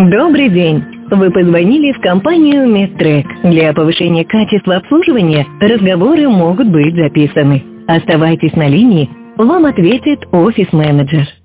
Добрый день! Вы позвонили в компанию Медтрек. Для повышения качества обслуживания разговоры могут быть записаны. Оставайтесь на линии, вам ответит офис-менеджер.